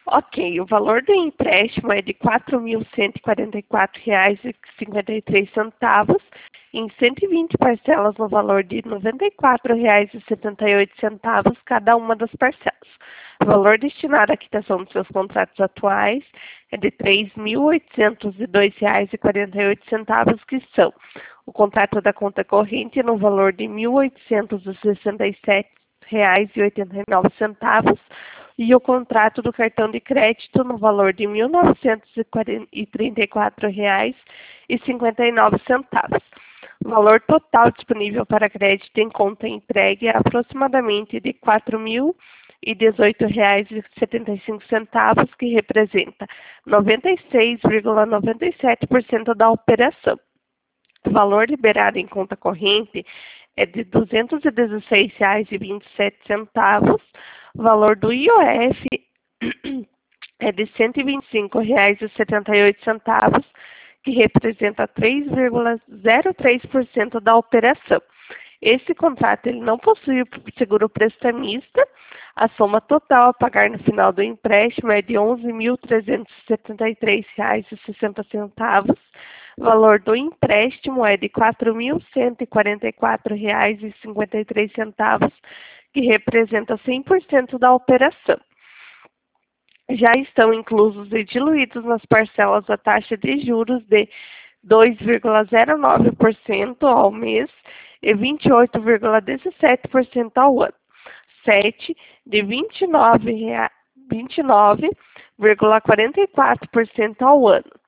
Ok, o valor do empréstimo é de R$ 4.144,53, em 120 parcelas no valor de R$ 94,78 cada uma das parcelas. O valor destinado à quitação dos seus contratos atuais é de R$ 3.802,48, que são o contrato da conta corrente no valor de R$ 1.867,89 e o contrato do cartão de crédito no valor de R$ 1.934,59. O valor total disponível para crédito em conta entregue é aproximadamente de R$ 4.018,75, que representa 96,97% da operação. O valor liberado em conta corrente é de R$ 216,27. O valor do IOF é de R$ 125,78, que representa 3,03% da operação. Esse contrato ele não possui seguro prestamista. A soma total a pagar no final do empréstimo é de R$ 11.373,60. O valor do empréstimo é de R$ 4.144,53, que representa 100% da operação. Já estão inclusos e diluídos nas parcelas a taxa de juros de 2,09% ao mês e 28,17% ao ano. 7 de 29,44% ao ano.